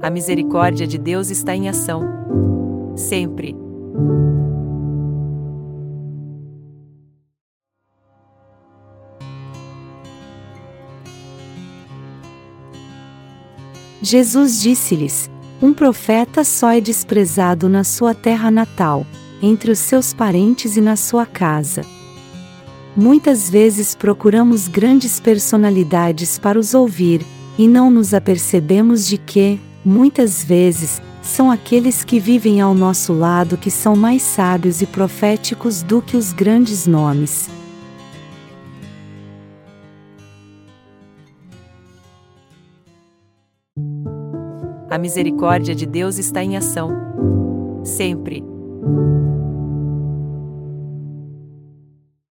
A misericórdia de Deus está em ação. Sempre. Jesus disse-lhes: um profeta só é desprezado na sua terra natal, entre os seus parentes e na sua casa. Muitas vezes procuramos grandes personalidades para os ouvir, e não nos apercebemos de que, muitas vezes, são aqueles que vivem ao nosso lado que são mais sábios e proféticos do que os grandes nomes. A misericórdia de Deus está em ação. Sempre.